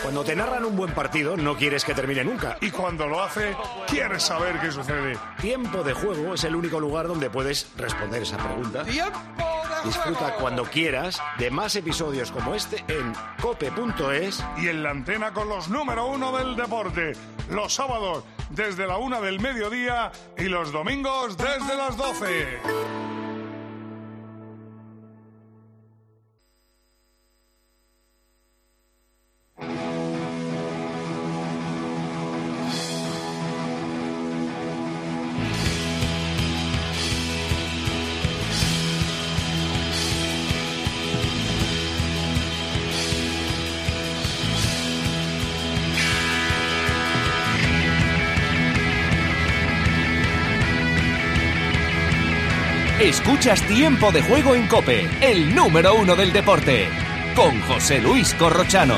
Cuando te narran un buen partido, no quieres que termine nunca. Y cuando lo hace, quieres saber qué sucede. Tiempo de Juego es el único lugar donde puedes responder esa pregunta. Disfruta cuando quieras de más episodios como este en cope.es y en la antena con los número 1 del deporte. Los sábados desde la 1 del mediodía y los domingos desde las 12. Escuchas Tiempo de Juego en COPE, el número 1 del deporte, con José Luis Corrochano.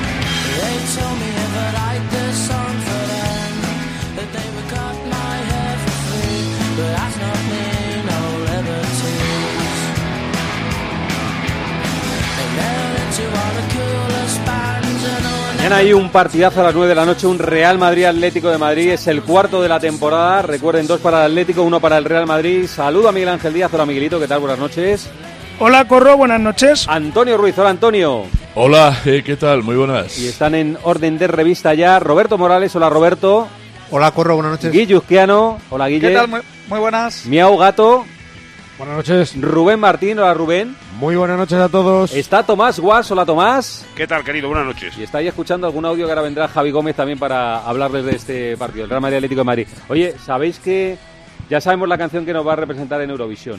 Mañana hay un partidazo a las 9 de la noche, un Real Madrid-Atlético de Madrid, es el cuarto de la temporada, recuerden, 2 para el Atlético, 1 para el Real Madrid. Saludo a Miguel Ángel Díaz. Hola Miguelito, ¿qué tal? Buenas noches. Hola Corro, buenas noches. Antonio Ruiz, hola Antonio. Hola, ¿qué tal? Muy buenas. Y están en orden de revista ya Roberto Morales, hola Roberto. Hola Corro, buenas noches. Guille Uzquiano, hola Guille. ¿Qué tal? Muy buenas. Miau Gato. Buenas noches. Rubén Martín, hola Rubén. Muy buenas noches a todos. Está Tomás Guas, hola Tomás. ¿Qué tal, querido? Buenas noches. Y está ahí escuchando algún audio que ahora vendrá Javi Gómez también para hablarles de este partido, el Real Madrid Atlético de Madrid. Oye, ¿sabéis que ya sabemos la canción que nos va a representar en Eurovisión?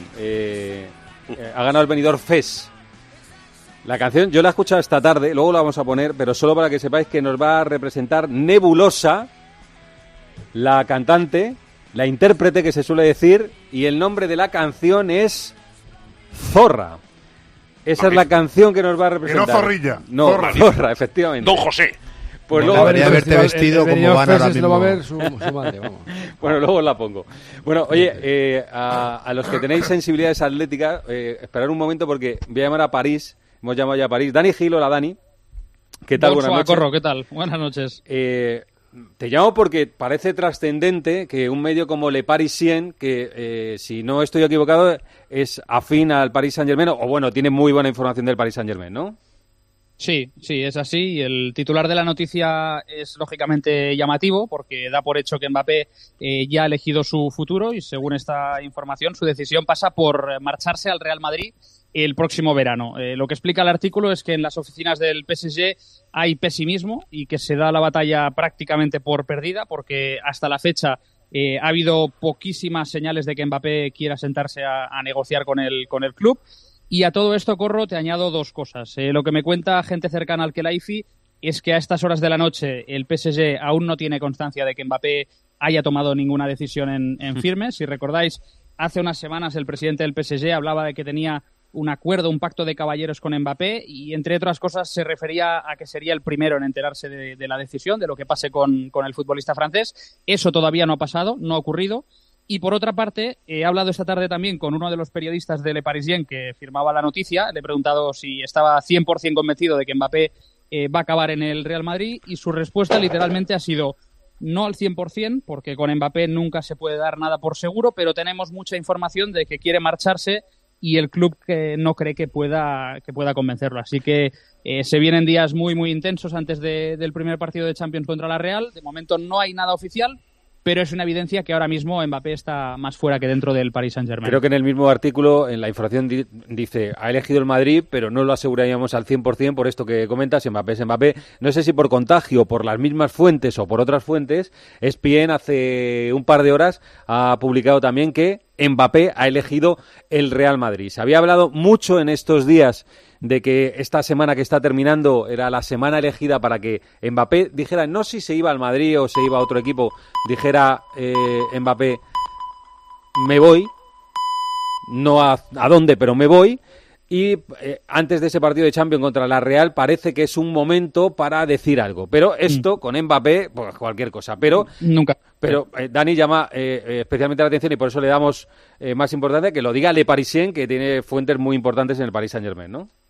Ha ganado el Benidorm Fest. La canción yo la he escuchado esta tarde, luego la vamos a poner, pero solo para que sepáis que nos va a representar Nebulosa, la cantante, la intérprete que se suele decir, y el nombre de la canción es Zorra. Esa es la canción que nos va a representar. Y no Zorrilla. No, Zorra, efectivamente. Don José. Pues luego debería haberte vestido como van ahora mismo. Lo va a ver su madre, vamos. Bueno, luego la pongo. Bueno, oye, a los que tenéis sensibilidades atléticas, esperad un momento porque voy a llamar a París. Hemos llamado ya a París. Dani Gil, hola Dani. ¿Qué tal? Buenas noches. Corro, ¿qué tal? Buenas noches. Te llamo porque parece trascendente que un medio como Le Parisien, que si no estoy equivocado es afín al Paris Saint-Germain, o bueno, tiene muy buena información del Paris Saint-Germain, ¿no? Sí, es así. El titular de la noticia es lógicamente llamativo porque da por hecho que Mbappé ya ha elegido su futuro y según esta información su decisión pasa por marcharse al Real Madrid el próximo verano. Lo que explica el artículo es que en las oficinas del PSG hay pesimismo y que se da la batalla prácticamente por perdida porque hasta la fecha ha habido poquísimas señales de que Mbappé quiera sentarse a negociar con el club. Y a todo esto, Corro, te añado 2 cosas. Lo que me cuenta gente cercana al Khelaifi es que a estas horas de la noche el PSG aún no tiene constancia de que Mbappé haya tomado ninguna decisión en firme. Si recordáis, hace unas semanas el presidente del PSG hablaba de que tenía un acuerdo, un pacto de caballeros con Mbappé y, entre otras cosas, se refería a que sería el primero en enterarse de la decisión, de lo que pase con el futbolista francés. Eso todavía no ha pasado, no ha ocurrido. Y por otra parte, he hablado esta tarde también con uno de los periodistas de Le Parisien que firmaba la noticia. Le he preguntado si estaba 100% convencido de que Mbappé va a acabar en el Real Madrid y su respuesta literalmente ha sido no al 100%, porque con Mbappé nunca se puede dar nada por seguro, pero tenemos mucha información de que quiere marcharse y el club que no cree que pueda convencerlo. Así que se vienen días muy, muy intensos antes del primer partido de Champions contra la Real. De momento no hay nada oficial, pero es una evidencia que ahora mismo Mbappé está más fuera que dentro del Paris Saint-Germain. Creo que en el mismo artículo, en la información dice, ha elegido el Madrid, pero no lo aseguraríamos al 100% por esto que comentas, Mbappé es Mbappé. No sé si por contagio, por las mismas fuentes o por otras fuentes, ESPN hace un par de horas ha publicado también que Mbappé ha elegido el Real Madrid. Se había hablado mucho en estos días de que esta semana que está terminando era la semana elegida para que Mbappé dijera, no si se iba al Madrid o se iba a otro equipo, dijera Mbappé, me voy, no a dónde, pero me voy. Y antes de ese partido de Champions contra la Real parece que es un momento para decir algo. Pero esto con Mbappé, pues cualquier cosa. Pero nunca. Pero Dani llama especialmente la atención y por eso le damos más importancia que lo diga Le Parisien, que tiene fuentes muy importantes en el Paris Saint-Germain, ¿no?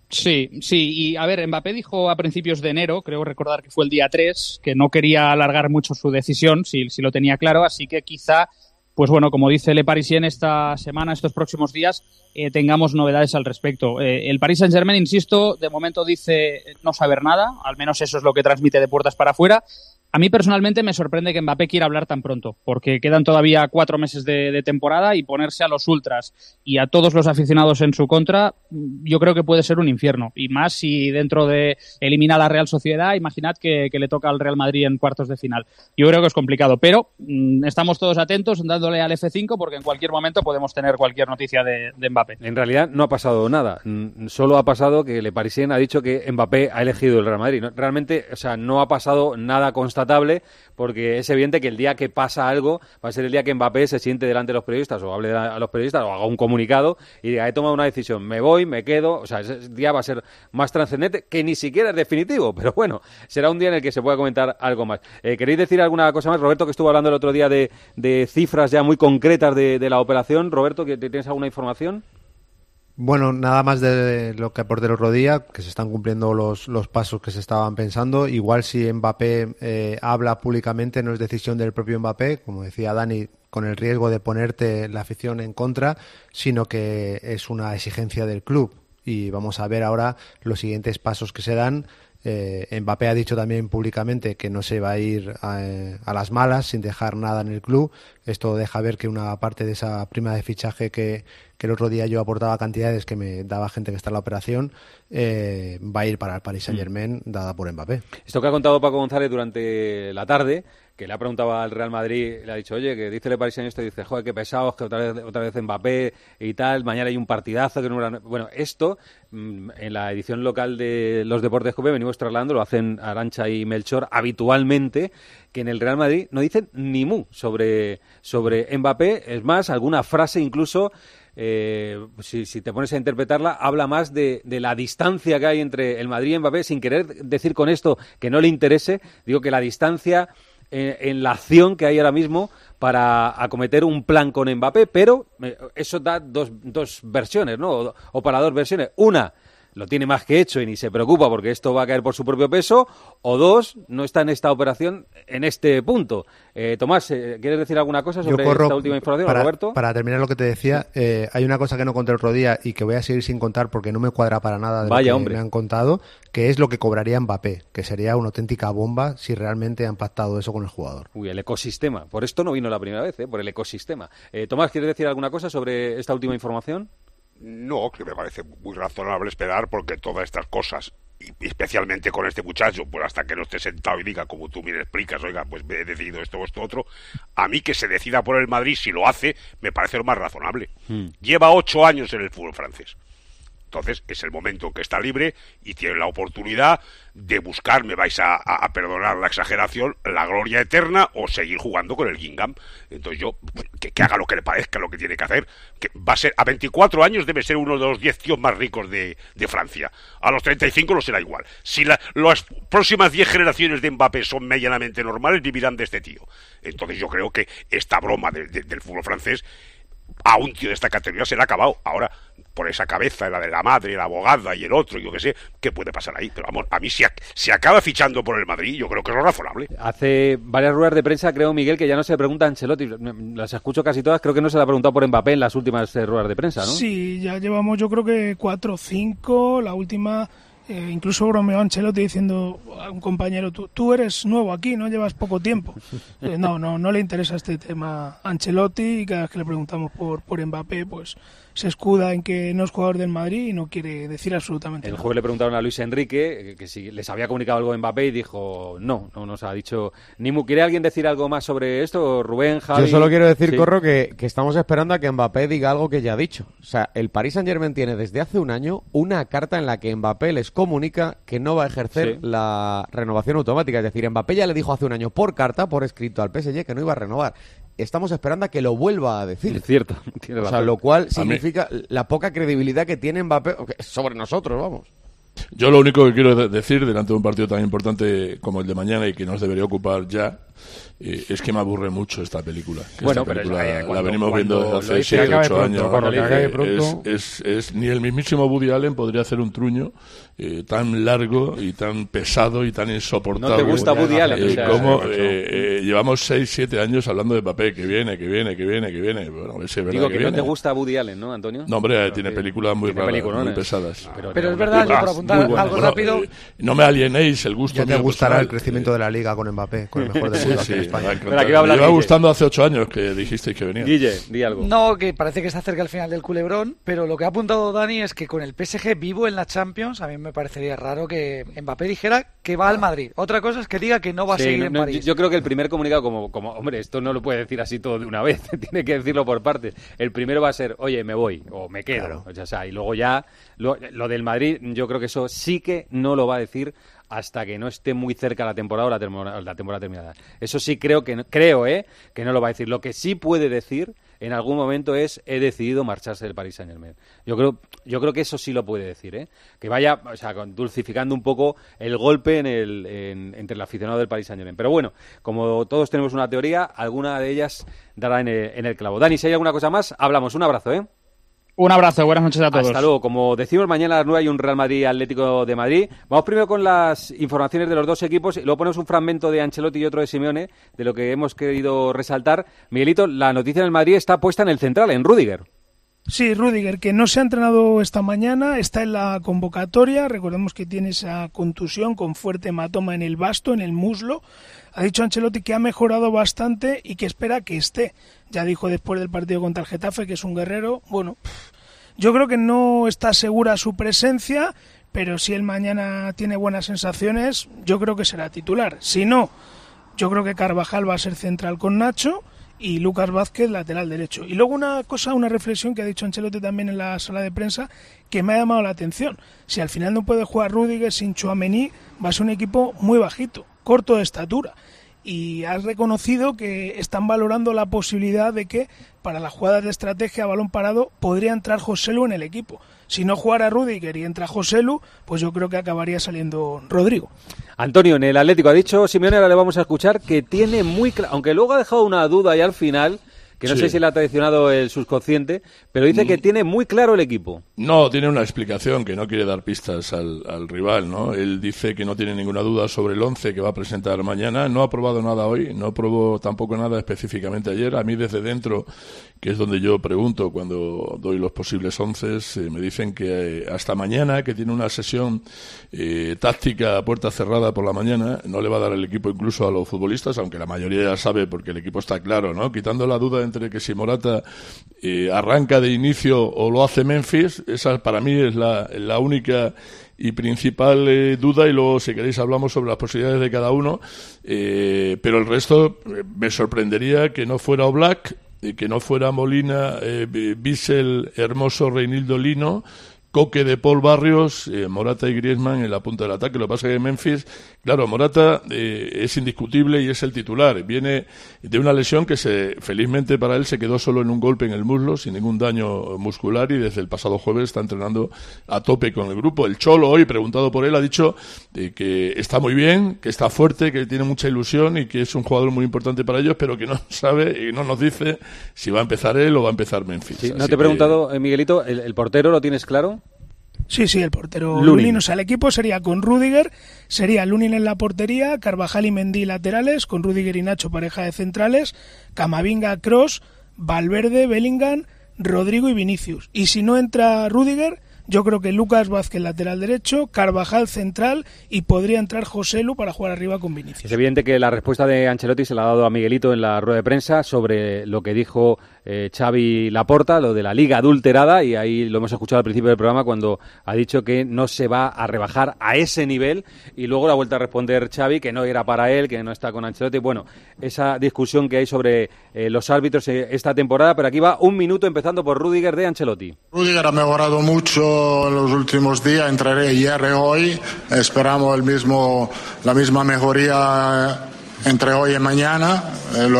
Sí, y a ver, Mbappé dijo a principios de enero, creo recordar que fue el día 3, que no quería alargar mucho su decisión, si lo tenía claro, así que quizá, pues bueno, como dice Le Parisien, esta semana, estos próximos días, tengamos novedades al respecto. El Paris Saint-Germain, insisto, de momento dice no saber nada, al menos eso es lo que transmite de puertas para afuera. A mí personalmente me sorprende que Mbappé quiera hablar tan pronto, porque quedan todavía 4 meses de temporada y ponerse a los ultras y a todos los aficionados en su contra, yo creo que puede ser un infierno. Y más si dentro de eliminar a la Real Sociedad, imaginad que le toca al Real Madrid en cuartos de final. Yo creo que es complicado, pero estamos todos atentos dándole al F5 porque en cualquier momento podemos tener cualquier noticia de Mbappé. En realidad no ha pasado nada, solo ha pasado que Le Parisien ha dicho que Mbappé ha elegido el Real Madrid. Realmente, o sea, no ha pasado nada constatable, porque es evidente que el día que pasa algo va a ser el día que Mbappé se siente delante de los periodistas o hable a los periodistas o haga un comunicado y diga, he tomado una decisión, me voy, me quedo. O sea, ese día va a ser más trascendente, que ni siquiera es definitivo, pero bueno, será un día en el que se pueda comentar algo más. ¿Queréis decir alguna cosa más? Roberto, que estuvo hablando el otro día de cifras ya muy concretas de la operación. Roberto, ¿tienes alguna información? Bueno, nada más de lo que aporté el otro día, que se están cumpliendo los pasos que se estaban pensando. Igual si Mbappé habla públicamente no es decisión del propio Mbappé, como decía Dani, con el riesgo de ponerte la afición en contra, sino que es una exigencia del club. Y vamos a ver ahora los siguientes pasos que se dan. Mbappé ha dicho también públicamente que no se va a ir a las malas sin dejar nada en el club. Esto deja ver que una parte de esa prima de fichaje que el otro día yo aportaba cantidades que me daba gente que está en la operación, va a ir para el Paris Saint-Germain dada por Mbappé. Esto que ha contado Paco González durante la tarde, que le ha preguntado al Real Madrid, le ha dicho, oye, que dice Le Parisien esto, y dice, joder, qué pesados, que otra vez Mbappé y tal, mañana hay un partidazo. Bueno, esto, en la edición local de Los Deportes COPE venimos trasladando, lo hacen Arantxa y Melchor habitualmente, que en el Real Madrid no dicen ni mu sobre Mbappé. Es más, alguna frase incluso, si te pones a interpretarla, habla más de la distancia que hay entre el Madrid y Mbappé, sin querer decir con esto que no le interese. Digo que la distancia en la acción que hay ahora mismo para acometer un plan con Mbappé, pero eso da dos versiones, ¿no? O para dos versiones. Una, lo tiene más que hecho y ni se preocupa porque esto va a caer por su propio peso, o dos, no está en esta operación en este punto. Tomás, ¿quieres decir alguna cosa sobre esta última información, Roberto? Para terminar lo que te decía, hay una cosa que no conté el otro día y que voy a seguir sin contar porque no me cuadra para nada de lo que me han contado, que es lo que cobraría Mbappé, que sería una auténtica bomba si realmente han pactado eso con el jugador. Uy, el ecosistema. Por esto no vino la primera vez, por el ecosistema. Tomás, ¿quieres decir alguna cosa sobre esta última información? No, que me parece muy razonable esperar porque todas estas cosas, y especialmente con este muchacho, pues hasta que no esté sentado y diga, como tú me explicas, oiga, pues me he decidido esto o esto otro, a mí que se decida por el Madrid, si lo hace, me parece lo más razonable. Lleva 8 años en el fútbol francés. Entonces es el momento en que está libre y tiene la oportunidad de buscar, me vais a perdonar la exageración, la gloria eterna o seguir jugando con el Guingamp. Entonces yo, que haga lo que le parezca, lo que tiene que hacer, que va a ser, a 24 años debe ser uno de los 10 tíos más ricos de Francia. A los 35 lo será igual. Si las próximas 10 generaciones de Mbappé son medianamente normales, vivirán de este tío. Entonces yo creo que esta broma del fútbol francés a un tío de esta categoría se le ha acabado. Ahora, por esa cabeza, la de la madre, la abogada y el otro, yo qué sé, ¿qué puede pasar ahí? Pero vamos, a mí si acaba fichando por el Madrid, yo creo que es lo razonable. Hace varias ruedas de prensa, creo, Miguel, que ya no se le pregunta a Ancelotti, las escucho casi todas, creo que no se le ha preguntado por Mbappé en las últimas ruedas de prensa, ¿no? Sí, ya llevamos yo creo que 4 o 5, la última... incluso bromeó Ancelotti diciendo a un compañero, tú eres nuevo aquí, no llevas poco tiempo. No le interesa este tema a Ancelotti y cada vez que le preguntamos por Mbappé, pues se escuda en que no es jugador del Madrid y no quiere decir absolutamente nada. El jueves le preguntaron a Luis Enrique que si les había comunicado algo de Mbappé y dijo no nos ha dicho ni mu. ¿Quiere alguien decir algo más sobre esto? Rubén, Javi. Yo solo quiero decir, sí, Corro, que estamos esperando a que Mbappé diga algo que ya ha dicho. O sea, el Paris Saint-Germain tiene desde hace un año una carta en la que Mbappé les comunica que no va a ejercer la renovación automática. Es decir, Mbappé ya le dijo hace un año por carta, por escrito al PSG que no iba a renovar. Estamos esperando a que lo vuelva a decir. Es cierto. Tiene razón. O sea, lo cual significa la poca credibilidad que tiene Mbappé sobre nosotros, vamos. Yo lo único que quiero decir delante de un partido tan importante como el de mañana y que nos debería ocupar ya, es que me aburre mucho esta película. Bueno, esta película pero la venimos viendo desde hace 7, 8 años. Ni el mismísimo Woody Allen podría hacer un truño tan largo y tan pesado y tan insoportable. ¿No te gusta Woody Allen? Llevamos 6, 7 años hablando de papel, que viene. Bueno, ese es verdad. Digo que no te gusta Woody Allen, ¿no, Antonio? No, hombre, tiene películas muy raras, muy pesadas. Pero es verdad, yo por apuntar algo rápido... no me alienéis el gusto. Ya te gustará el crecimiento de la Liga con Mbappé, con el mejor del mundo aquí en España. Me iba gustando hace 8 años que dijisteis que venía. Guille, di algo. No, que parece que está cerca al final del culebrón, pero lo que ha apuntado Dani es que con el PSG vivo en la Champions, a mí me parecería raro que Mbappé dijera que va al Madrid. Otra cosa es que diga que no va a seguir en París. Yo creo que el primer comunicado, como hombre, esto no lo puede decir así todo de una vez, tiene que decirlo por partes. El primero va a ser, oye, me voy, o me quedo. Claro. O sea, y luego ya, lo del Madrid, yo creo que eso sí que no lo va a decir hasta que no esté muy cerca la temporada o la temporada terminada. Eso sí creo que no lo va a decir. Lo que sí puede decir en algún momento es he decidido marcharse del Paris Saint-Germain. Yo creo que eso sí lo puede decir, que vaya, o sea, dulcificando un poco el golpe entre el aficionado del Paris Saint-Germain. Pero bueno, como todos tenemos una teoría, alguna de ellas dará en el clavo. Dani, si hay alguna cosa más, hablamos. Un abrazo, Un abrazo, buenas noches a todos. Hasta luego. Como decimos, mañana a las 9 hay un Real Madrid-Atlético de Madrid. Vamos primero con las informaciones de los dos equipos y luego ponemos un fragmento de Ancelotti y otro de Simeone, de lo que hemos querido resaltar. Miguelito, la noticia del Madrid está puesta en el central, en Rüdiger. Sí, Rüdiger, que no se ha entrenado esta mañana, está en la convocatoria. Recordemos que tiene esa contusión con fuerte hematoma en el basto, en el muslo. Ha dicho Ancelotti que ha mejorado bastante y que espera que esté. Ya dijo después del partido contra el Getafe que es un guerrero. Bueno, yo creo que no está segura su presencia, pero si él mañana tiene buenas sensaciones, yo creo que será titular. Si no, yo creo que Carvajal va a ser central con Nacho y Lucas Vázquez lateral derecho. Y luego una reflexión que ha dicho Ancelotti también en la sala de prensa que me ha llamado la atención. Si al final no puede jugar Rüdiger sin Tchouaméni, va a ser un equipo muy bajito, corto de estatura. Y has reconocido que están valorando la posibilidad de que para las jugadas de estrategia a balón parado podría entrar Joselu en el equipo. Si no jugara Rüdiger y entra Joselu, pues yo creo que acabaría saliendo Rodrigo. Antonio, en el Atlético ha dicho Simeone, ahora le vamos a escuchar, que tiene muy claro, aunque luego ha dejado una duda ahí al final, que no sé si le ha traicionado el subconsciente, pero dice que tiene muy claro el equipo. No, tiene una explicación, que no quiere dar pistas al rival, ¿no? Él dice que no tiene ninguna duda sobre el 11 que va a presentar mañana. No ha probado nada hoy, no probó tampoco nada específicamente ayer. A mí desde dentro, que es donde yo pregunto cuando doy los posibles 11, me dicen que hasta mañana, que tiene una sesión táctica a puerta cerrada por la mañana, no le va a dar el equipo incluso a los futbolistas, aunque la mayoría ya sabe porque el equipo está claro, ¿no? Quitando la duda entre que si Morata arranca de inicio o lo hace Memphis, esa para mí es la única y principal duda, y luego si queréis hablamos sobre las posibilidades de cada uno, pero el resto me sorprendería que no fuera Oblak, que no fuera Molina, Bissell, Hermoso, Reinildo, Lino, Coque, de Paul, Barrios, Morata y Griezmann en la punta del ataque. Lo que pasa es que Memphis, claro, Morata es indiscutible y es el titular. Viene de una lesión que felizmente para él se quedó solo en un golpe en el muslo, sin ningún daño muscular, y desde el pasado jueves está entrenando a tope con el grupo. El Cholo, hoy preguntado por él, ha dicho que está muy bien, que está fuerte, que tiene mucha ilusión y que es un jugador muy importante para ellos, pero que no sabe y no nos dice si va a empezar él o va a empezar Memphis. Sí, no te he preguntado, Miguelito, ¿el portero lo tienes claro? Sí, el portero Lunin. O sea, el equipo sería con Rüdiger, sería Lunin en la portería, Carvajal y Mendy laterales, con Rüdiger y Nacho pareja de centrales, Camavinga, Kroos, Valverde, Bellingham, Rodrigo y Vinicius. Y si no entra Rüdiger, yo creo que Lucas Vázquez lateral derecho, Carvajal central y podría entrar Joselu para jugar arriba con Vinicius. Es evidente que la respuesta de Ancelotti se la ha dado a Miguelito en la rueda de prensa sobre lo que dijo Xavi Laporta, lo de la liga adulterada, y ahí lo hemos escuchado al principio del programa cuando ha dicho que no se va a rebajar a ese nivel, y luego la ha vuelto a responder Xavi que no era para él, que no está con Ancelotti. Bueno, esa discusión que hay sobre los árbitros esta temporada, pero aquí va un minuto empezando por Rüdiger de Ancelotti. Rüdiger ha mejorado mucho en los últimos días, entraré ayer y hoy, esperamos la misma mejoría entre hoy y mañana, lo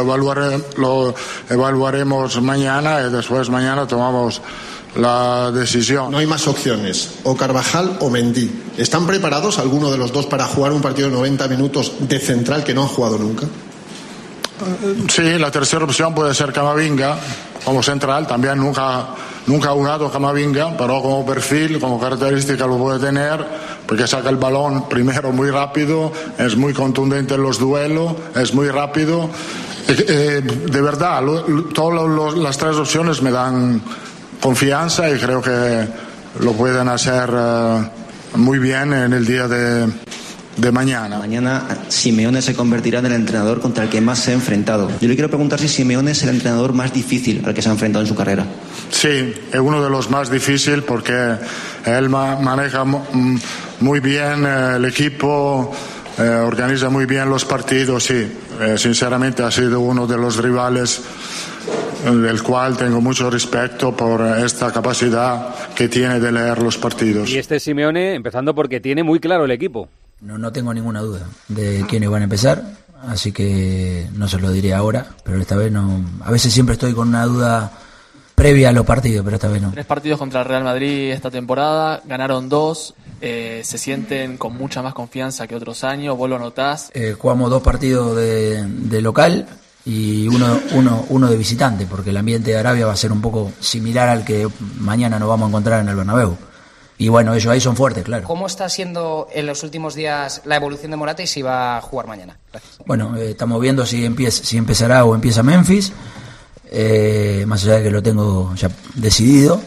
evaluaremos mañana y después mañana tomamos la decisión. No hay más opciones, o Carvajal o Mendy. ¿Están preparados alguno de los dos para jugar un partido de 90 minutos de central que no han jugado nunca? Sí, la tercera opción puede ser Camavinga como central. También nunca ha jugado Camavinga, pero como perfil, como característica lo puede tener, porque saca el balón primero muy rápido, es muy contundente en los duelos, es muy rápido. De verdad, todas las tres opciones me dan confianza y creo que lo pueden hacer muy bien en el día de mañana. Mañana Simeone se convertirá en el entrenador contra el que más se ha enfrentado. Yo le quiero preguntar si Simeone es el entrenador más difícil al que se ha enfrentado en su carrera. Sí, es uno de los más difíciles porque él maneja muy bien el equipo, organiza muy bien los partidos. Sí, sinceramente ha sido uno de los rivales del cual tengo mucho respeto por esta capacidad que tiene de leer los partidos. Y este Simeone, empezando porque tiene muy claro el equipo. No tengo ninguna duda de quiénes van a empezar, así que no se lo diré ahora, pero esta vez no. A veces siempre estoy con una duda previa a los partidos, pero esta vez no. 3 partidos contra el Real Madrid esta temporada, ganaron 2, se sienten con mucha más confianza que otros años, vos lo notás. Jugamos 2 partidos de local y uno de visitante, porque el ambiente de Arabia va a ser un poco similar al que mañana nos vamos a encontrar en el Bernabéu. Y bueno, ellos ahí son fuertes, claro. ¿Cómo está siendo en los últimos días la evolución de Morata y si va a jugar mañana? Gracias. Bueno, estamos viendo si empezará o empieza Memphis, más allá de que lo tengo ya decidido.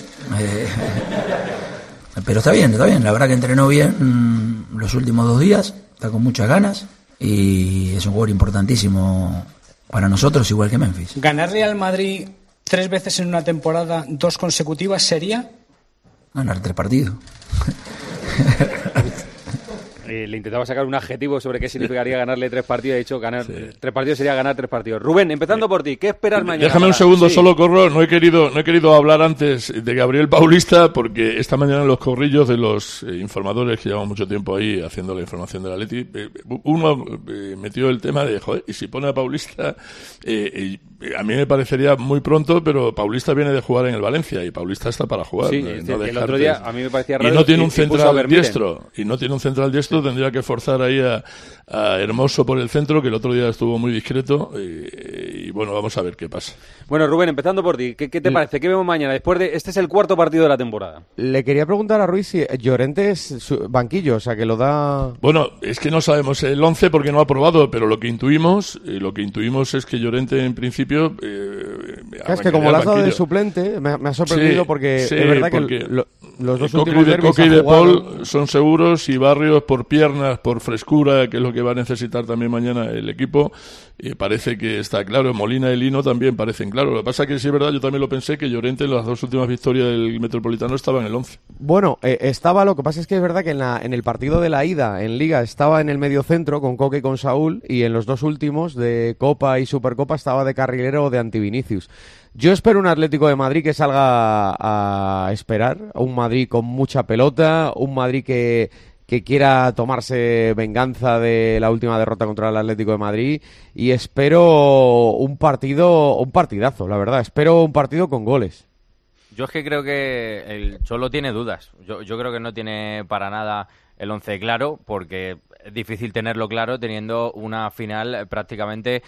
Pero está bien, la verdad que entrenó bien los últimos 2 días, está con muchas ganas y es un jugador importantísimo para nosotros, igual que Memphis. ¿Ganarle al Madrid 3 veces en una temporada, 2 consecutivas, sería? Ganar 3 partidos. Le intentaba sacar un adjetivo sobre qué significaría ganarle 3 partidos. He dicho ganar 3 partidos sería ganar 3 partidos. Rubén, empezando por ti, ¿qué esperas mañana? Déjame un segundo, solo corro. No he querido hablar antes de Gabriel Paulista porque esta mañana en los corrillos de los informadores que llevamos mucho tiempo ahí haciendo la información del Atleti, uno metió el tema de, joder, y si pone a Paulista, a mí me parecería muy pronto, pero Paulista viene de jugar en el Valencia y Paulista está para jugar. Sí, el otro día a mí me parecía raro. Y no tiene un central diestro, tendría que forzar ahí a Hermoso por el centro, que el otro día estuvo muy discreto y bueno, vamos a ver qué pasa. Bueno, Rubén, empezando por ti, ¿qué te parece? ¿Qué vemos mañana? Después de este es el 4º partido de la temporada. Le quería preguntar a Ruiz si Llorente es banquillo, o sea, que lo da... Bueno, es que no sabemos el 11 porque no ha probado, pero lo que intuimos es que Llorente en principio... es que como lo has dado de suplente, me ha sorprendido porque es verdad que los dos últimos derbis Coque y De Paul son seguros y Barrios por piernas, por frescura, que es lo que va a necesitar también mañana el equipo, parece que está claro. Molina y Lino también parecen claros. Lo que pasa es que sí es verdad, yo también lo pensé, que Llorente en las 2 últimas victorias del Metropolitano estaba en el 11. Bueno, estaba, lo que pasa es que es verdad que en el partido de la ida en Liga estaba en el medio centro con Coque y con Saúl, y en los 2 últimos de Copa y Supercopa estaba de carrilero o de anti-Vinicius. Yo espero un Atlético de Madrid que salga a esperar, un Madrid con mucha pelota, un Madrid que quiera tomarse venganza de la última derrota contra el Atlético de Madrid, y espero un partidazo, la verdad, espero un partido con goles. Yo es que creo que el Cholo tiene dudas, yo creo que no tiene para nada el 11 claro, porque es difícil tenerlo claro teniendo una final prácticamente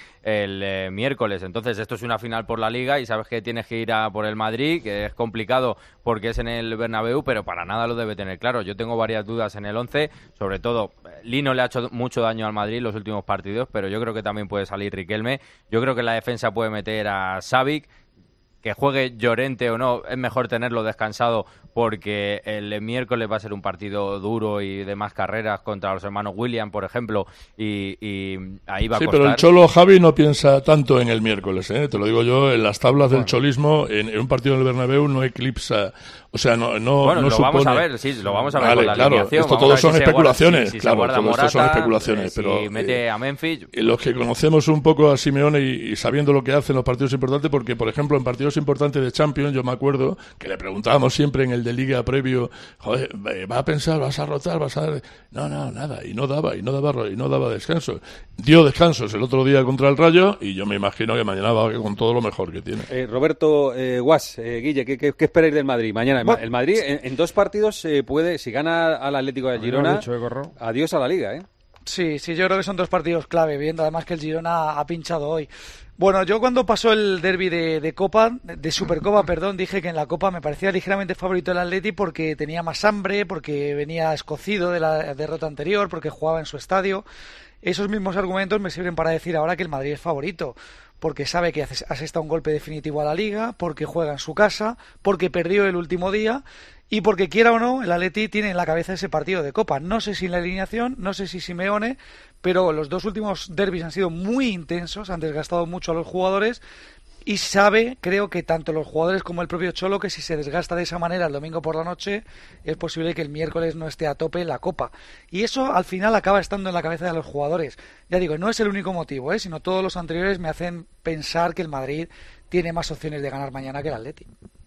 el miércoles. Entonces esto es una final por la Liga y sabes que tienes que ir a por el Madrid, que es complicado porque es en el Bernabéu, pero para nada lo debe tener claro. Yo tengo varias dudas en el 11, sobre todo Lino le ha hecho mucho daño al Madrid en los últimos partidos, pero yo creo que también puede salir Riquelme. Yo creo que la defensa puede meter a Savic. Que juegue Llorente o no, es mejor tenerlo descansado porque el miércoles va a ser un partido duro y de más carreras contra los hermanos William, por ejemplo, y ahí va a costar. Sí, pero el Cholo Javi no piensa tanto en el miércoles, te lo digo yo, en las tablas del cholismo, en un partido en el Bernabéu no eclipsa, o sea, no bueno, lo supone... vamos a ver, sí, lo vamos a ver vale, con la claro, alineación. Esto todos son especulaciones, si claro, todo esto son especulaciones, si pero mete a Memphis... Los que conocemos un poco a Simeone y sabiendo lo que hace en los partidos importantes, porque, por ejemplo, en partidos importantes de Champions, yo me acuerdo que le preguntábamos siempre en el de Liga previo, joder, ¿va a pensar, vas a rotar, vas a...? No, nada, y no daba descanso. Dio descansos el otro día contra el Rayo y yo me imagino que mañana va con todo lo mejor que tiene. Roberto Guas, Guille, ¿qué esperáis del Madrid mañana? Bueno, el Madrid en 2 partidos puede, si gana al Atlético de Girona, adiós a la Liga, ¿eh? Sí, yo creo que son 2 partidos clave, viendo además que el Girona ha pinchado hoy. Bueno, yo cuando pasó el derbi de Copa, de Supercopa, perdón, dije que en la Copa me parecía ligeramente favorito el Atleti porque tenía más hambre, porque venía escocido de la derrota anterior, porque jugaba en su estadio. Esos mismos argumentos me sirven para decir ahora que el Madrid es favorito, porque sabe que asesta un golpe definitivo a la Liga, porque juega en su casa, porque perdió el último día y porque, quiera o no, el Atleti tiene en la cabeza ese partido de Copa. No sé si en la alineación, no sé si Simeone, pero los 2 últimos derbis han sido muy intensos, han desgastado mucho a los jugadores y sabe, creo que tanto los jugadores como el propio Cholo, que si se desgasta de esa manera el domingo por la noche, es posible que el miércoles no esté a tope en la Copa. Y eso al final acaba estando en la cabeza de los jugadores. Ya digo, no es el único motivo, sino todos los anteriores me hacen pensar que el Madrid tiene más opciones de ganar mañana que el Atleti.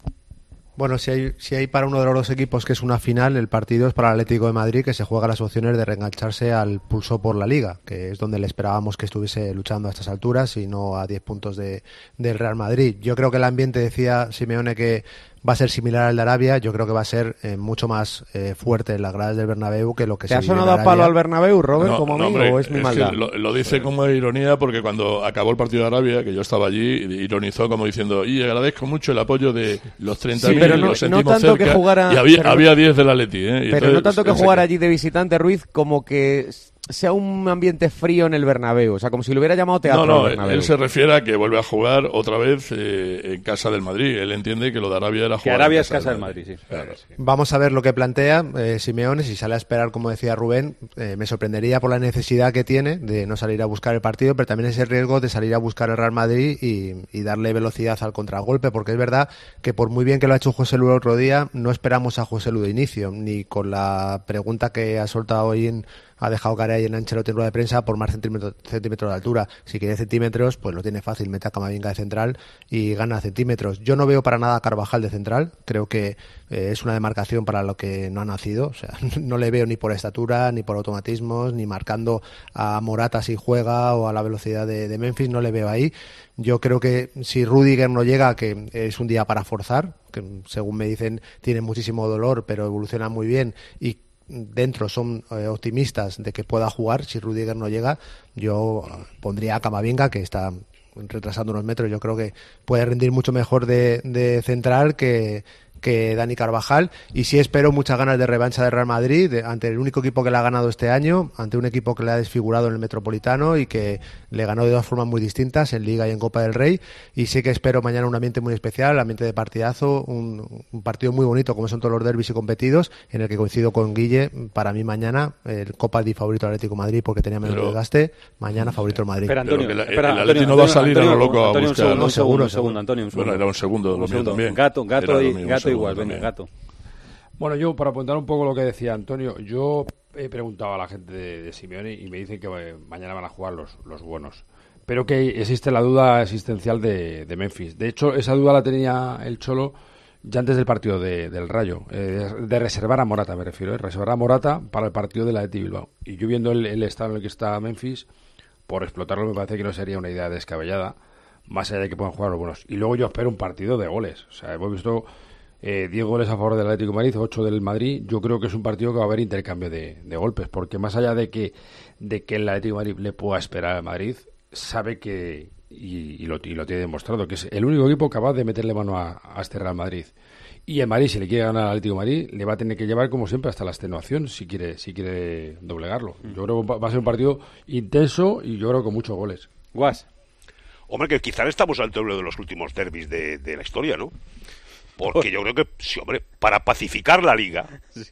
Bueno, si hay para uno de los 2 equipos que es una final, el partido es para el Atlético de Madrid, que se juega las opciones de reengancharse al pulso por la Liga, que es donde le esperábamos que estuviese luchando a estas alturas y no a 10 puntos del Real Madrid. Yo creo que el ambiente, decía Simeone, que va a ser similar al de Arabia. Yo creo que va a ser mucho más fuerte en las gradas del Bernabéu que lo que se vive en Arabia. ¿Te ha sonado a palo al Bernabéu, Robert, como amigo, hombre, o es mi maldad? Lo dice como ironía porque cuando acabó el partido de Arabia, que yo estaba allí, ironizó como diciendo, y agradezco mucho el apoyo de los 30.000, pero lo sentimos no tanto cerca, que jugara, y había 10 del Atleti. Pero entonces, no tanto que jugara allí de visitante, Ruiz, como que sea un ambiente frío en el Bernabéu, o sea, como si lo hubiera llamado teatro. No, Bernabéu. Él se refiere a que vuelve a jugar otra vez en casa del Madrid. Él entiende que lo de Arabia era jugar. Que Arabia es casa del Madrid, sí. Claro. Vamos a ver lo que plantea Simeone. Si sale a esperar, como decía Rubén, me sorprendería por la necesidad que tiene de no salir a buscar el partido, pero también ese riesgo de salir a buscar el Real Madrid y darle velocidad al contragolpe, porque es verdad que por muy bien que lo ha hecho José Lu el otro día, no esperamos a José Lu de inicio, ni con la pregunta que ha soltado hoy ha dejado caer ahí en Ancelotti en rueda de prensa por más centímetros de altura. Si quiere centímetros, pues lo tiene fácil, mete a Camavinga de central y gana centímetros. Yo no veo para nada a Carvajal de central, creo que es una demarcación para lo que no ha nacido, o sea, no le veo ni por estatura, ni por automatismos, ni marcando a Morata si juega o a la velocidad de Memphis, no le veo ahí. Yo creo que si Rüdiger no llega, que es un día para forzar, que según me dicen tiene muchísimo dolor, pero evoluciona muy bien y dentro son optimistas de que pueda jugar. Si Rüdiger no llega, yo pondría a Camavinga, que está retrasando unos metros. Yo creo que puede rendir mucho mejor de central que Dani Carvajal, y sí espero muchas ganas de revancha de Real Madrid ante el único equipo que le ha ganado este año, ante un equipo que le ha desfigurado en el Metropolitano y que le ganó de 2 formas muy distintas, en Liga y en Copa del Rey, y sí que espero mañana un ambiente muy especial, ambiente de partidazo, un partido muy bonito como son todos los derbis y competidos, en el que coincido con Guille. Para mí mañana el Copa di favorito al Atlético de Madrid porque tenía menos desgaste, mañana favorito el Madrid. Espera, Antonio, el Atlético no va a salir a lo loco a buscar. Un segundo, Antonio. Bueno, era un segundo, lo mío también. Gato igual, venga, Gato. Bueno, yo para apuntar un poco lo que decía Antonio, yo he preguntado a la gente de Simeone y me dicen que mañana van a jugar los buenos, pero que existe la duda existencial de Memphis. De hecho, esa duda la tenía el Cholo ya antes del partido del Rayo, de reservar a Morata, me refiero, reservar a Morata para el partido de la Athletic Bilbao. Y yo viendo el estado en el que está Memphis, por explotarlo me parece que no sería una idea descabellada, más allá de que puedan jugar los buenos. Y luego yo espero un partido de goles. O sea, hemos visto 10 goles a favor del Atlético de Madrid, 8 del Madrid. Yo creo que es un partido que va a haber intercambio de golpes, porque más allá de que el Atlético de Madrid le pueda esperar al Madrid, sabe que, y lo tiene demostrado, que es el único equipo capaz de meterle mano a este Real Madrid. Y el Madrid, si le quiere ganar al Atlético de Madrid, le va a tener que llevar, como siempre, hasta la extenuación si quiere doblegarlo. Yo creo que va a ser un partido intenso y yo creo que con muchos goles. Guas. Hombre, que quizás estamos al doble de los últimos derbis de la historia, ¿no? Porque yo creo que, sí, hombre, para pacificar la Liga,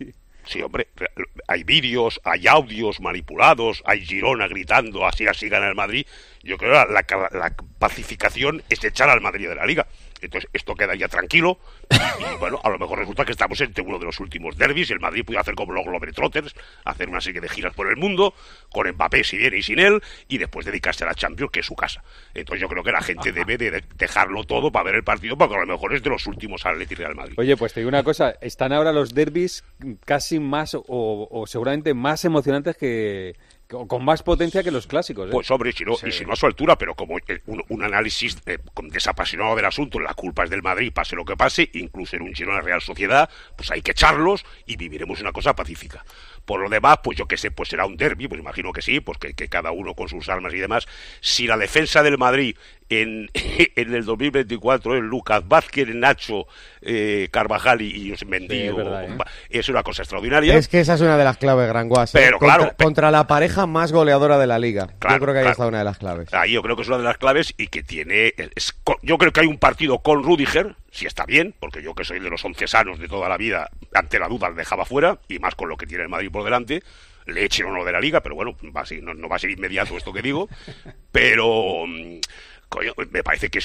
sí, hombre, hay vídeos, hay audios manipulados, hay Girona gritando, así gana el Madrid. Yo creo que la pacificación es echar al Madrid de la Liga. Entonces esto queda ya tranquilo y bueno, a lo mejor resulta que estamos entre uno de los últimos derbis y el Madrid puede hacer como los Globetrotters, hacer una serie de giras por el mundo, con Mbappé si viene y sin él, y después dedicarse a la Champions, que es su casa. Entonces yo creo que la gente debe de dejarlo todo para ver el partido, porque a lo mejor es de los últimos Atleti Real Madrid. Oye, pues te digo una cosa, están ahora los derbis casi más o seguramente más emocionantes que Con más potencia que los clásicos. Pues hombre, si no, y si no a su altura, pero como un análisis desapasionado del asunto, la culpa es del Madrid, pase lo que pase, incluso en un Girona Real Sociedad, pues hay que echarlos y viviremos una cosa pacífica. Por lo demás, pues yo qué sé, pues será un derbi, pues imagino que sí, pues que cada uno con sus armas y demás. Si la defensa del Madrid en el 2024 es Lucas Vázquez, Nacho, Carvajal y Mendy, es una cosa extraordinaria. Es que esa es una de las claves, Granguas. Pero contra la pareja más goleadora de la Liga. Yo creo que ahí está una de las claves. Ahí yo creo que es una de las claves y que tiene... yo creo que hay un partido con Rüdiger, si está bien, porque yo que soy de los 11 sanos de toda la vida, ante la duda le dejaba fuera, y más con lo que tiene el Madrid por delante, le echen uno de la Liga, pero bueno, no va a ser inmediato esto que digo, pero... Coño, me parece que es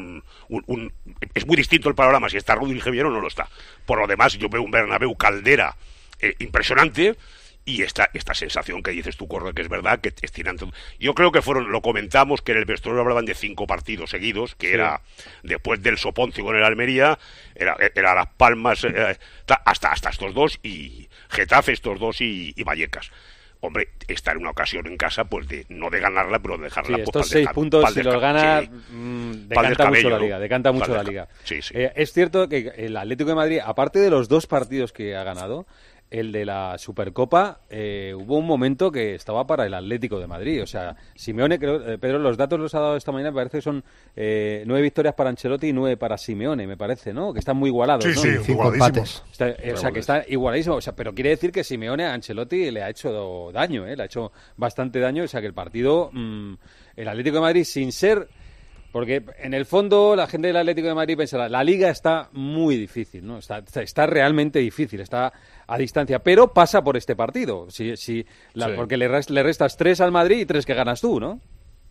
es muy distinto el panorama si está Rüdiger bien o no lo está. Por lo demás, yo veo un Bernabéu Caldera impresionante, y esta sensación que dices tú, Corre, que es verdad, que estiran todo. Yo creo que lo comentamos, que en el vestuario hablaban de 5 partidos seguidos, que era después del Soponcio con el Almería, era Las Palmas, hasta estos dos, y Getafe, estos dos, y Vallecas. Hombre, estar en una ocasión en casa, pues no de ganarla, pero de dejarla. Sí, estos 6 puntos, si los gana, decanta mucho la Liga. Decanta mucho la Liga. Sí, sí. Es cierto que el Atlético de Madrid, aparte de los 2 partidos que ha ganado, el de la Supercopa, hubo un momento que estaba para el Atlético de Madrid. O sea, Simeone, Pedro, los datos los ha dado esta mañana, me parece que son 9 victorias para Ancelotti y 9 para Simeone, me parece, ¿no? Que están muy igualados, ¿no? Sí, 5 empates. O sea, que están igualadísimos. O sea, pero quiere decir que Simeone a Ancelotti le ha hecho daño, le ha hecho bastante daño. O sea, que el partido, el Atlético de Madrid, sin ser... Porque en el fondo la gente del Atlético de Madrid pensará, la Liga está muy difícil, ¿no? Está realmente difícil, está a distancia, pero pasa por este partido, porque le restas 3 al Madrid y 3 que ganas tú, ¿no?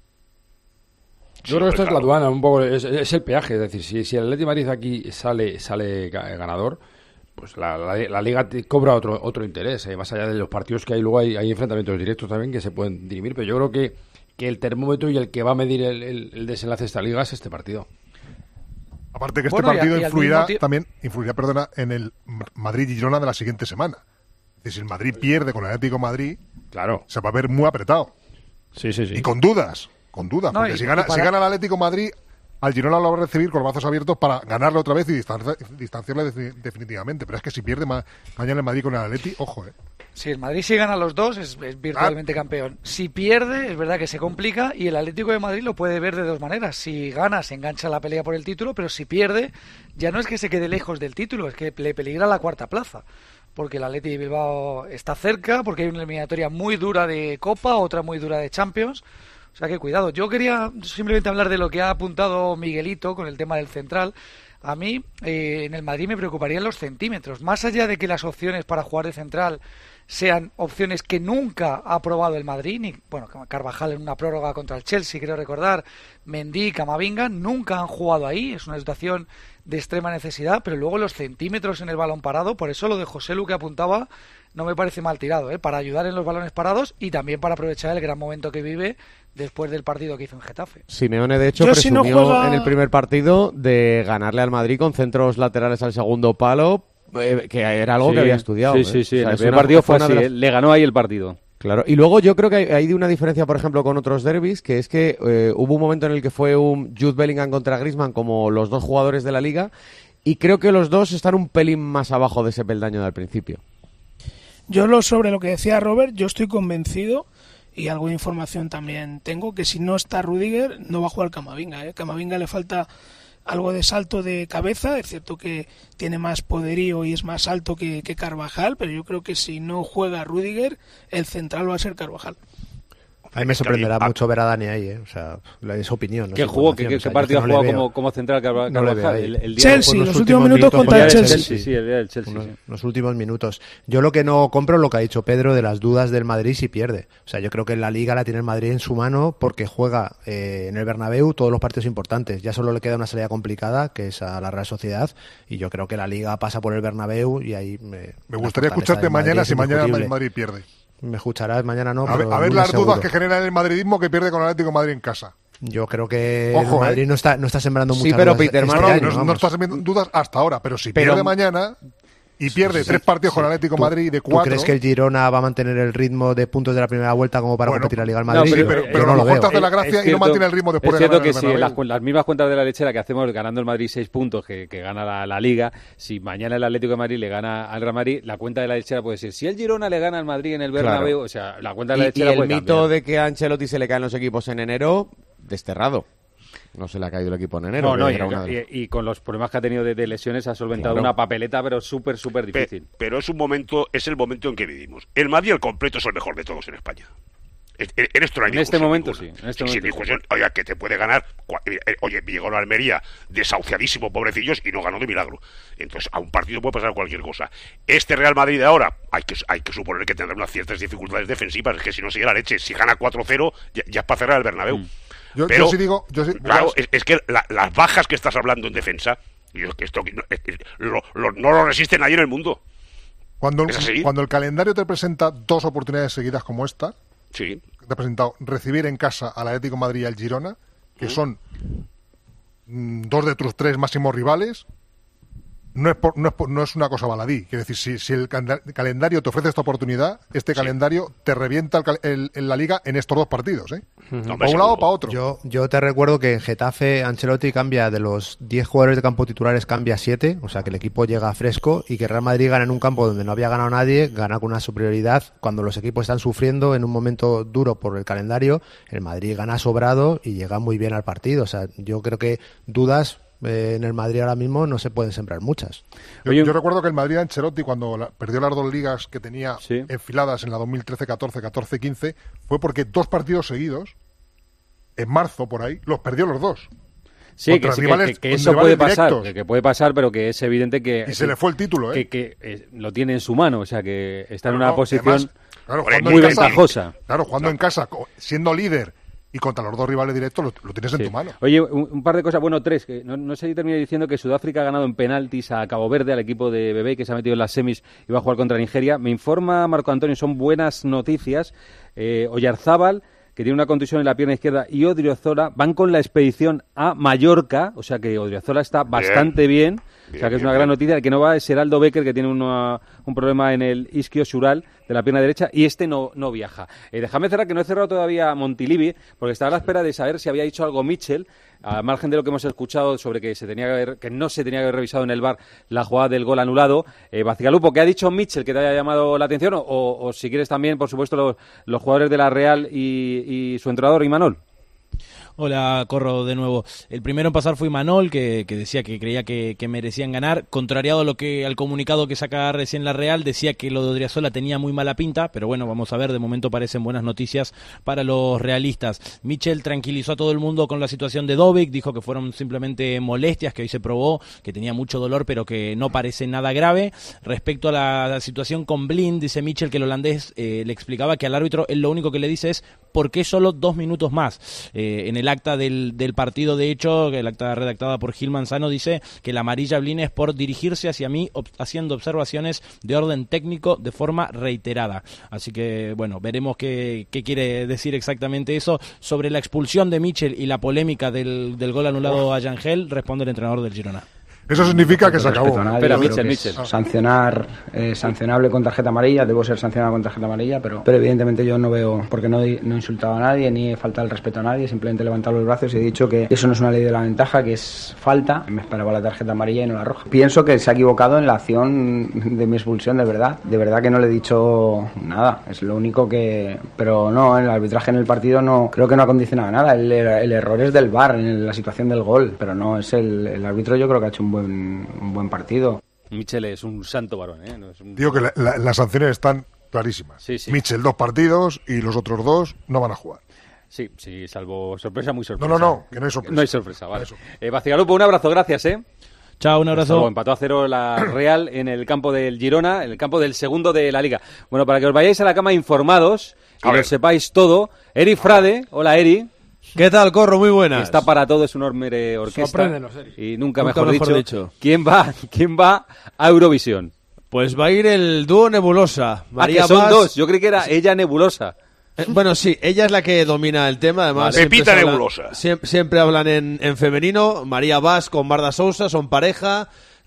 Yo creo que esto es la aduana, un poco, es el peaje, es decir, si el Atlético de Madrid aquí sale ganador, pues la Liga cobra otro interés, más allá de los partidos que hay, luego hay enfrentamientos directos también que se pueden dirimir, pero yo creo que el termómetro y el que va a medir el desenlace de esta liga es este partido. Aparte que este partido influirá en el Madrid y Girona de la siguiente semana. Es decir, si el Madrid pierde con el Atlético de Madrid, claro, se va a ver muy apretado. Sí. Y con dudas, porque si gana el Atlético de Madrid, al Girona lo va a recibir con los brazos abiertos para ganarle otra vez y distanciarle definitivamente. Pero es que si pierde mañana el Madrid con el Atlético, ojo, Si el Madrid sí gana los 2, es virtualmente campeón. Si pierde, es verdad que se complica, y el Atlético de Madrid lo puede ver de 2 maneras. Si gana, se engancha la pelea por el título, pero si pierde, ya no es que se quede lejos del título, es que le peligra la 4ª plaza. Porque el Atleti de Bilbao está cerca, porque hay una eliminatoria muy dura de Copa, otra muy dura de Champions. O sea que cuidado. Yo quería simplemente hablar de lo que ha apuntado Miguelito con el tema del central. A mí, en el Madrid me preocuparían los centímetros. Más allá de que las opciones para jugar de central sean opciones que nunca ha probado el Madrid, ni Carvajal en una prórroga contra el Chelsea, creo recordar, Mendy, Camavinga, nunca han jugado ahí, es una situación de extrema necesidad, pero luego los centímetros en el balón parado, por eso lo de José Lu que apuntaba no me parece mal tirado, para ayudar en los balones parados y también para aprovechar el gran momento que vive después del partido que hizo en Getafe. Simeone, de hecho, presumió en el primer partido de ganarle al Madrid con centros laterales al segundo palo, que era algo que había estudiado. Sí. O sea, el primer partido fue así, le ganó ahí el partido. Claro, y luego yo creo que hay una diferencia, por ejemplo, con otros derbis, que es que hubo un momento en el que fue un Jude Bellingham contra Griezmann como los 2 jugadores de la Liga, y creo que los 2 están un pelín más abajo de ese peldaño del principio. Sobre lo que decía Robert, yo estoy convencido, y algo de información también tengo, que si no está Rüdiger, no va a jugar Camavinga. Camavinga le falta algo de salto de cabeza, es cierto que tiene más poderío y es más alto que Carvajal, pero yo creo que si no juega Rüdiger, el central va a ser Carvajal. A mí me sorprenderá mucho ver a Dani ahí, o sea, es opinión. ¿Qué jugó? ¿Qué partido ha jugado como central Carvajal? No le veo ahí. El Chelsea, los últimos minutos contra el Chelsea. Sí, el día del Chelsea. Los últimos minutos. Yo lo que no compro es lo que ha dicho Pedro de las dudas del Madrid si pierde. O sea, yo creo que la Liga la tiene el Madrid en su mano porque juega en el Bernabéu todos los partidos importantes. Ya solo le queda una salida complicada, que es a la Real Sociedad, y yo creo que la Liga pasa por el Bernabéu y ahí... Me gustaría escucharte mañana si mañana el Madrid pierde. Me escucharás mañana, no. A ver las dudas que genera el madridismo que pierde con el Atlético de Madrid en casa. Yo creo que el Madrid no está sembrando muchas pero dudas. Peter no está sembrando dudas hasta ahora, pero si pierde mañana... y pierde 3 partidos con Atlético de Madrid de 4. ¿Tú crees que el Girona va a mantener el ritmo de puntos de la primera vuelta como para competir la Liga del Madrid? No, pero no lo veo. Hace la gracia y no mantiene el ritmo después de ganar. Es cierto que si las mismas cuentas de la lechera que hacemos ganando el Madrid 6 puntos que gana la Liga, si mañana el Atlético de Madrid le gana al Real Madrid, la cuenta de la lechera puede ser si el Girona le gana al Madrid en el Bernabéu, o sea, la cuenta de la lechera puede cambiar. Y el mito de que a Ancelotti se le caen los equipos en enero, desterrado. No se le ha caído el equipo en enero. Y con los problemas que ha tenido de lesiones ha solventado una papeleta, pero súper difícil. Pero es el momento en que vivimos. El Madrid al completo es el mejor de todos en España. En esto no hay en este momento sí. Sin discusión, oye, que te puede ganar. Oye, llegó la Almería desahuciadísimo, pobrecillos, y no ganó de milagro. Entonces, a un partido puede pasar cualquier cosa. Este Real Madrid de ahora, hay que suponer que tendrá unas ciertas dificultades defensivas. Es que si no sigue la leche, si gana 4-0, ya es para cerrar el Bernabéu. Pero, yo sí digo... claro, es que las bajas que estás hablando en defensa, esto no lo resiste nadie en el mundo. Cuando el calendario te presenta 2 oportunidades seguidas como esta, sí, te ha presentado recibir en casa al Atlético de Madrid y al Girona, que son 2 de tus 3 máximos rivales, no es una cosa baladí. Quiere decir, si el calendario te ofrece esta oportunidad, calendario te revienta en la Liga en estos 2 partidos, ¿eh? Para un lado o para otro. Yo te recuerdo que en Getafe Ancelotti cambia de los 10 jugadores de campo titulares, cambia 7, o sea que el equipo llega fresco, y que Real Madrid gana en un campo donde no había ganado nadie, gana con una superioridad cuando los equipos están sufriendo en un momento duro por el calendario. El Madrid gana sobrado y llega muy bien al partido. O sea, yo creo que dudas en el Madrid ahora mismo no se pueden sembrar muchas. Yo recuerdo que el Madrid Ancelotti, cuando perdió las 2 ligas que tenía enfiladas en la 2013-14, 14-15, fue porque 2 partidos seguidos, en marzo por ahí, los perdió los 2. Sí, que eso puede pasar, que puede pasar, pero que es evidente que... Y se le fue el título, ¿eh? Que lo tiene en su mano, o sea, que está en una posición además, muy ventajosa. Claro, jugando en casa, siendo líder y contra los 2 rivales directos, lo tienes en tu mano. Oye, un par de cosas, 3, que no sé si terminé diciendo que Sudáfrica ha ganado en penaltis a Cabo Verde, al equipo de Bebé, que se ha metido en las semis y va a jugar contra Nigeria. Me informa Marco Antonio, son buenas noticias. Oyarzábal, que tiene una contusión en la pierna izquierda, y Odriozola van con la expedición a Mallorca, o sea que Odriozola está bastante bien, o sea que es una gran noticia. El que no va es Heraldo Becker, que tiene un problema en el isquiosural de la pierna derecha, y no viaja. Déjame cerrar, que no he cerrado todavía Montilivi, porque estaba a la espera de saber si había dicho algo Mitchell, al margen de lo que hemos escuchado sobre que no se tenía que haber revisado en el VAR la jugada del gol anulado. Bacigalupo, ¿qué ha dicho Mitchell que te haya llamado la atención? O si quieres también, por supuesto, los jugadores de la Real y su entrenador, Imanol. Hola, Corro, de nuevo. El primero en pasar fue Imanol, que decía que creía que merecían ganar. Contrariado al comunicado que saca recién la Real, decía que lo de Odriozola tenía muy mala pinta, pero bueno, vamos a ver, de momento parecen buenas noticias para los realistas. Mitchell tranquilizó a todo el mundo con la situación de Dobbik, dijo que fueron simplemente molestias, que hoy se probó, que tenía mucho dolor, pero que no parece nada grave. Respecto a la situación con Blind, dice Mitchell que el holandés le explicaba que al árbitro él lo único que le dice es ¿por qué solo 2 minutos más? En el acta del partido, de hecho, el acta redactada por Gil Manzano, dice que la amarilla a Blin es por dirigirse hacia mí haciendo observaciones de orden técnico de forma reiterada. Así que, bueno, veremos qué quiere decir exactamente eso. Sobre la expulsión de Mitchell y la polémica del gol anulado a Yangel, responde el entrenador del Girona. Eso significa que se acabó. Espera, Mitchell. Sancionable con tarjeta amarilla, debo ser sancionado con tarjeta amarilla, pero evidentemente yo no veo, porque no he insultado a nadie, ni he faltado el respeto a nadie, simplemente he levantado los brazos y he dicho que eso no es una ley de la ventaja, que es falta, me esperaba la tarjeta amarilla y no la roja. Pienso que se ha equivocado en la acción de mi expulsión, de verdad que no le he dicho nada, es lo único que... Pero no, el arbitraje en el partido no creo que no ha condicionado nada, el error es del VAR en la situación del gol, pero no es el árbitro. Yo creo que ha hecho un buen partido. Mitchell es un santo varón, ¿eh? No es Digo que las sanciones están clarísimas. Sí. Mitchell 2 partidos y los otros 2 no van a jugar. Sí, salvo sorpresa, muy sorpresa. No, que no hay sorpresa. No hay sorpresa, vale. Bacigalupo, un abrazo, gracias, Chao, un abrazo. Empató a 0 la Real en el campo del Girona, en el campo del segundo de la Liga. Bueno, para que os vayáis a la cama informados y lo sepáis todo, Eri Frade, hola Eri. ¿Qué tal, Corro? Muy buenas. Está para todo, es un Ormere orquesta. Sorpréndenos, y nunca mejor dicho. ¿Quién va a Eurovisión? Pues va a ir el dúo Nebulosa. María son Vaz... 2, yo creí que era ella Nebulosa. Bueno, sí, ella es la que domina el tema, además. Pepita Nebulosa. Siempre hablan en femenino. María Vaz con Marda Sousa son pareja.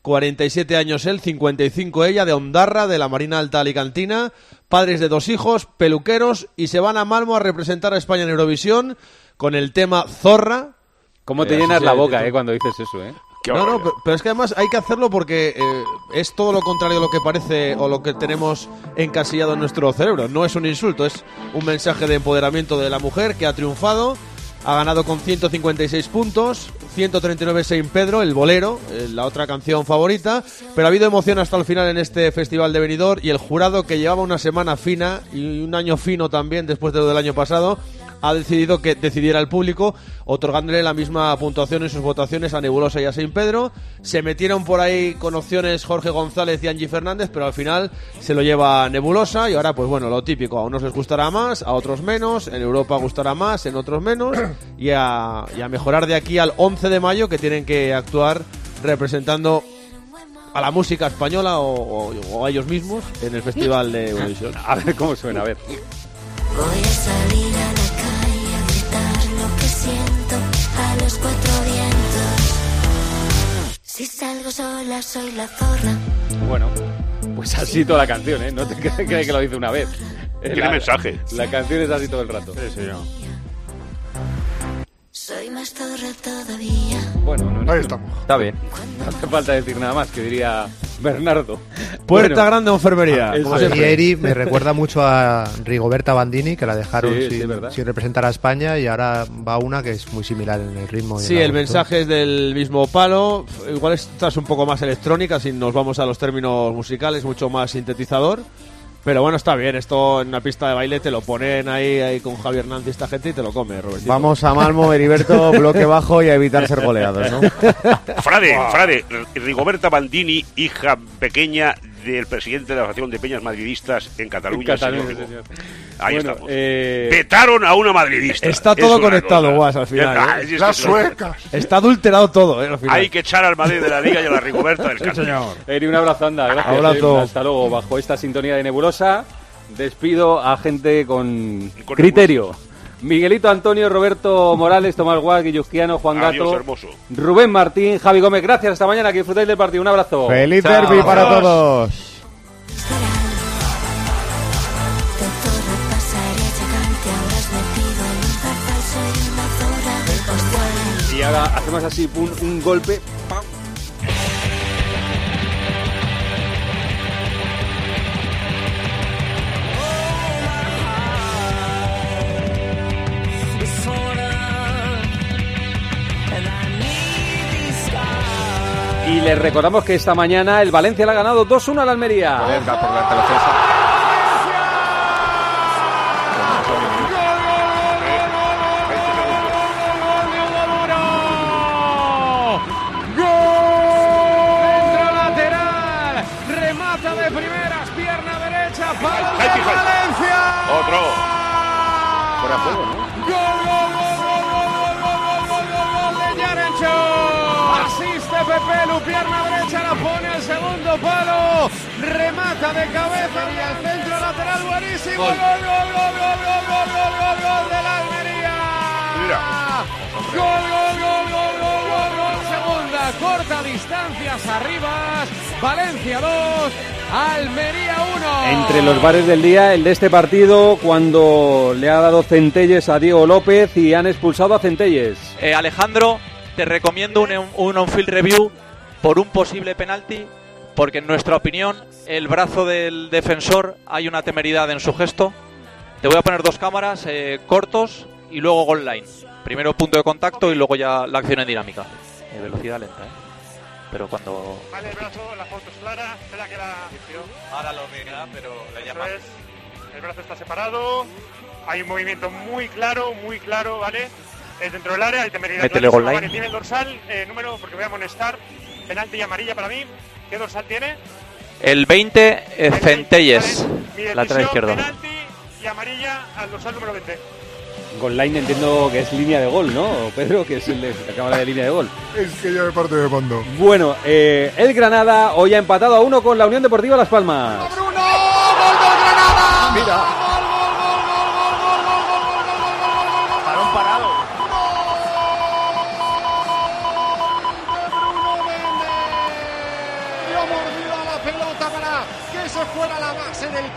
47 años él, 55 ella, de Ondarra, de la Marina Alta Alicantina, padres de 2 hijos, peluqueros, y se van a Malmo a representar a España en Eurovisión con el tema Zorra. ¿Cómo te llenas la boca cuando dices eso, No, pero es que además hay que hacerlo porque es todo lo contrario de lo que parece o lo que tenemos encasillado en nuestro cerebro. No es un insulto, es un mensaje de empoderamiento de la mujer que ha triunfado, ha ganado con 156 puntos, 139 Saint Pedro, el bolero, la otra canción favorita, pero ha habido emoción hasta el final en este festival de Benidorm, y el jurado, que llevaba una semana fina y un año fino también después de lo del año pasado, ha decidido que decidiera el público, otorgándole la misma puntuación en sus votaciones a Nebulosa y a Saint Pedro. Se metieron por ahí con opciones Jorge González y Angie Fernández, pero al final se lo lleva Nebulosa. Y ahora, pues bueno, lo típico, a unos les gustará más, a otros menos, en Europa gustará más, en otros menos, y a mejorar de aquí al 11 de mayo, que tienen que actuar representando a la música española o a ellos mismos en el Festival de Eurovisión. A ver cómo suena, a ver. Voy a salir a la calle a gritar lo que siento a los 4 vientos. Si salgo sola soy la zorra. Bueno, pues así toda la canción, No te crees que lo dice una vez. Tiene mensaje. La canción es así todo el rato. Sí, señor. Soy más zorra todavía. Bueno, ahí estamos. Está bien. No hace falta decir nada más, que diría Bernardo. Puerta Grande de Enfermería. Eri me recuerda mucho a Rigoberta Bandini, que la dejaron Sí, sin representar a España, y ahora va una que es muy similar en el ritmo. Sí, el mensaje es del mismo palo. Igual esta es un poco más electrónica, si nos vamos a los términos musicales, mucho más sintetizador. Pero bueno, está bien, esto en una pista de baile te lo ponen ahí con Javi Hernández y esta gente y te lo come, Robertito. Vamos a Malmo, Heriberto, bloque bajo y a evitar ser goleados, ¿no? Frade, Rigoberta Bandini, hija pequeña del presidente de la Asociación de Peñas Madridistas en Cataluña. Señor. Ahí estamos. Vetaron a una madridista. Está todo conectado, Guas, al final. Las suecas. Está adulterado todo, al final. Hay que echar al Madrid de la Liga y a la Rigoberta del campo. Señor. Eri, un abrazo, anda. Gracias. Abrazo. Hasta luego. Bajo esta sintonía de Nebulosa, despido a gente con criterio. Miguelito Antonio, Roberto Morales, Tomás Guas, Guilluzquiano, Juan Gato, hermoso. Rubén Martín, Javi Gómez. Gracias, hasta mañana, que disfrutéis del partido. Un abrazo. ¡Feliz derbi para todos! Y ahora hacemos así un golpe. ¡Pam! Y les recordamos que esta mañana el Valencia le ha ganado 2-1 al Almería. Venga, por delante la defensa. Centro lateral, remata de primeras, pierna derecha, palo de Valencia. Otro. Fuera juego, ¿no? Gol de Yarencho. Asiste Pepelu, pierna derecha, la pone al segundo palo, remata de cabeza y al centro lateral, buenísimo. Gol de la Almería. Gol, segunda, corta distancias arriba, Valencia 2, Almería 1. Entre los bares del día, el de este partido, cuando le ha dado Centelles a Diego López y han expulsado a Centelles. Alejandro, te recomiendo un on-field review por un posible penalti, porque en nuestra opinión el brazo del defensor hay una temeridad en su gesto. Te voy a poner 2 cámaras cortos y luego goal line. Primero punto de contacto y luego ya la acción en dinámica. Velocidad lenta, pero cuando... Vale, el brazo, la foto es clara, espera que la... Ahora lo verá, pero le llama. El brazo está separado, hay un movimiento muy claro, ¿vale? Es dentro del área, hay temeridad. Métele goal line. Vale, tiene el dorsal, número, porque voy a amonestar, penalti y amarilla para mí. ¿Qué dorsal tiene? El 20, Centelles, Vale. lateral izquierdo. Penalti y amarilla al dorsal número 20. Goal line entiendo que es línea de gol, ¿no? Pedro, que es la cámara de línea de gol. Es que ya me parte de fondo. Bueno, el Granada hoy ha empatado a 1 con la Unión Deportiva Las Palmas. ¡Bruno! ¡Gol del Granada! Mira. Balón parado.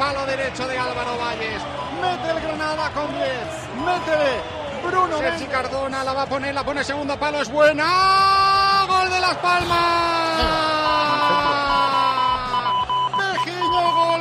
palo derecho de Álvaro Valles. Mete el Granada con 10. Métele. Bruno Sergi Cardona la va a poner, la pone segundo palo, es buena. Gol de Las Palmas. Pejiño, gol.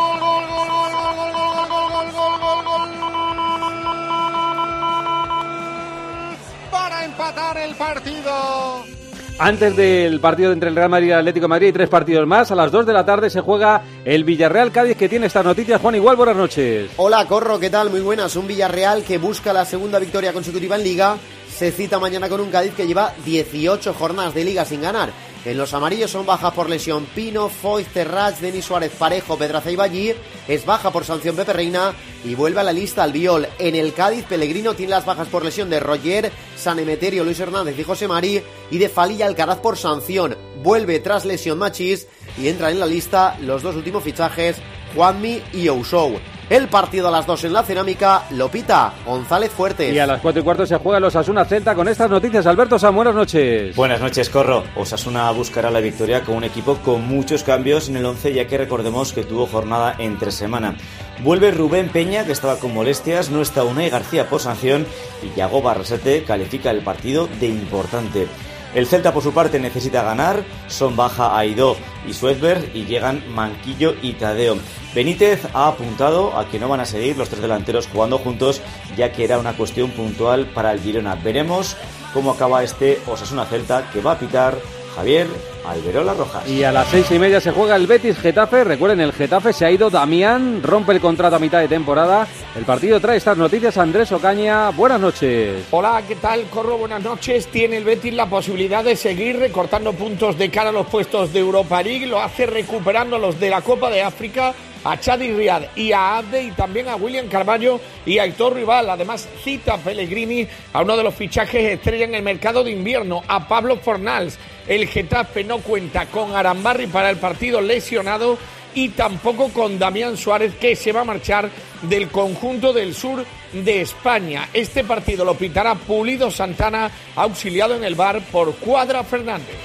Para empatar el partido. Antes del partido entre el Real Madrid y el Atlético de Madrid hay 3 partidos más. A las 2 de la tarde se juega el Villarreal-Cádiz, que tiene estas noticias. Juan Igual, buenas noches. Hola, Corro, ¿qué tal? Muy buenas. Un Villarreal que busca la segunda victoria consecutiva en Liga. Se cita mañana con un Cádiz que lleva 18 jornadas de Liga sin ganar. En los amarillos son bajas por lesión Pino, Foyt, Terrats, Denis Suárez, Parejo, Pedraza y Ballí. Es baja por sanción Pepe Reina y vuelve a la lista Albiol. En el Cádiz, Pellegrino tiene las bajas por lesión de Roger, San Emeterio, Luis Hernández y José Mari, y de Fali y Alcaraz por sanción. Vuelve tras lesión Machís y entran en la lista los 2 últimos fichajes, Juanmi y Ousou. El partido a las 2 en la Cerámica lo pita González Fuertes. Y a las 4:15 se juega el Osasuna-Celta. Con estas noticias, Alberto San, buenas noches. Buenas noches, Corro. Osasuna buscará la victoria con un equipo con muchos cambios en el 11, ya que recordemos que tuvo jornada entre semana. Vuelve Rubén Peña, que estaba con molestias, no está Unai García por sanción, y Yago Barrasete califica el partido de importante. El Celta, por su parte, necesita ganar. Son baja Aidó y Suezberg y llegan Manquillo y Tadeo. Benítez ha apuntado a que no van a seguir los 3 delanteros jugando juntos, ya que era una cuestión puntual para el Girona. Veremos cómo acaba este Osasuna-Celta, que va a pitar Javier Alberola Rojas. Y a las 6:30 se juega el Betis-Getafe. Recuerden, el Getafe se ha ido. Damián rompe el contrato a mitad de temporada. El partido trae estas noticias. Andrés Ocaña, buenas noches. Hola, ¿qué tal, Corro? Buenas noches. Tiene el Betis la posibilidad de seguir recortando puntos de cara a los puestos de Europa League. Lo hace recuperando los de la Copa de África, a Chadi Riad y a Abde, y también a William Carvalho y a Héctor Rival. Además cita a Pellegrini a uno de los fichajes estrella en el mercado de invierno, a Pablo Fornals. El Getafe no cuenta con Arambarri para el partido, lesionado, y tampoco con Damián Suárez, que se va a marchar del conjunto del sur de España. Este partido lo pitará Pulido Santana, auxiliado en el VAR por Cuadra Fernández.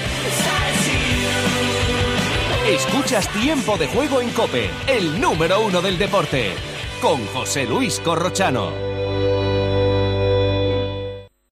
Escuchas Tiempo de Juego en COPE, el número 1 del deporte, con José Luis Corrochano.